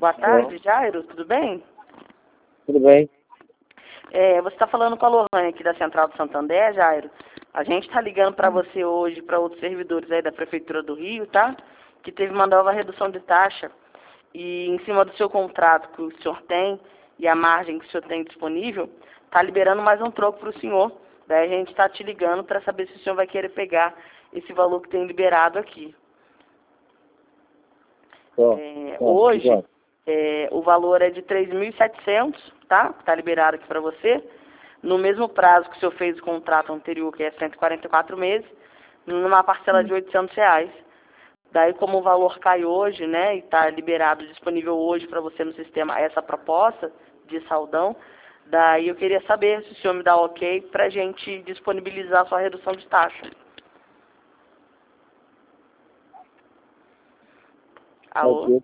Boa tarde, Jairo, tudo bem? Tudo bem? Você está falando com a Lohane aqui da Central do Santander, Jairo. A gente está ligando para você hoje, para outros servidores aí da Prefeitura do Rio, tá? Que teve uma nova redução de taxa. E em cima do seu contrato que o senhor tem e a margem que o senhor tem disponível, está liberando mais um troco para o senhor. Daí a gente está te ligando para saber se o senhor vai querer pegar esse valor que tem liberado aqui. Hoje, o valor é de 3.700, tá? Está liberado aqui para você. No mesmo prazo que o senhor fez o contrato anterior, que é 144 meses, numa parcela de R$800. Daí, como o valor cai hoje, né, e está liberado, disponível hoje para você no sistema essa proposta de saldão, daí eu queria saber se o senhor me dá ok para a gente disponibilizar a sua redução de taxa. Alô?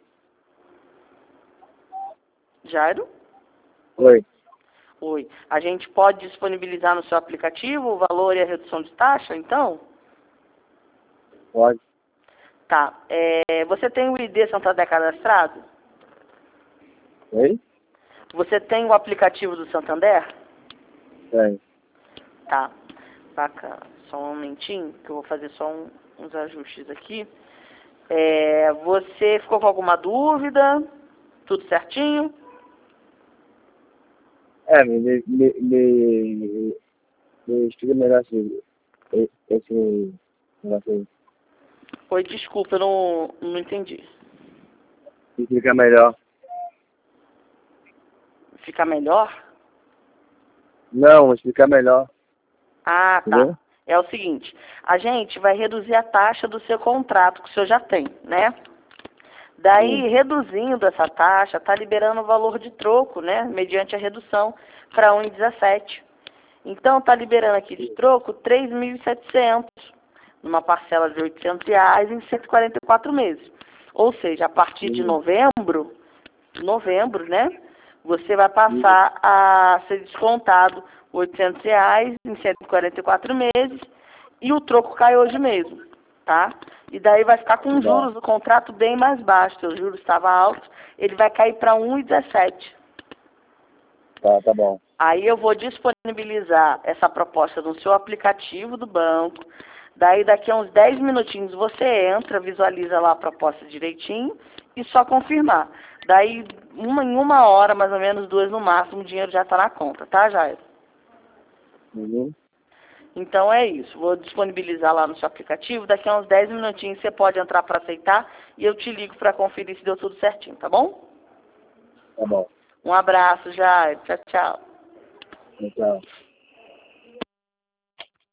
Jairo? Oi. Oi. A gente pode disponibilizar no seu aplicativo o valor e a redução de taxa, então? Pode. Tá. Você tem o ID Santander cadastrado? Oi? Você tem o aplicativo do Santander? Tem. Tá. Bacana. Só um momentinho, que eu vou fazer só uns ajustes aqui. Você ficou com alguma dúvida? Tudo certinho? Me explica melhor esse negócio aí. Oi, desculpa, eu não entendi. Me explica melhor. Fica melhor? Não, explicar melhor. Ah, tá. Entendeu? É o seguinte, a gente vai reduzir a taxa do seu contrato que o senhor já tem, né? Daí, reduzindo essa taxa, está liberando o valor de troco, né? Mediante a redução para 1,17. Então, está liberando aqui de troco 3.700, numa parcela de R$800 em 144 meses. Ou seja, a partir de novembro, né? Você vai passar a ser descontado R$800 em 144 meses e o troco cai hoje mesmo, tá? E daí vai ficar com os juros do contrato bem mais baixos. Os juros estavam altos, ele vai cair para 1,17. Tá bom. Aí eu vou disponibilizar essa proposta no seu aplicativo do banco. Daí daqui a uns 10 minutinhos você entra, visualiza lá a proposta direitinho e só confirmar. Daí em uma hora, mais ou menos, 2 no máximo, o dinheiro já está na conta, tá, Jair? Então é isso. Vou disponibilizar lá no seu aplicativo. Daqui a uns 10 minutinhos você pode entrar para aceitar e eu te ligo para conferir se deu tudo certinho, tá bom? Tá bom. Um abraço, Jair. Tchau, tchau. Tchau.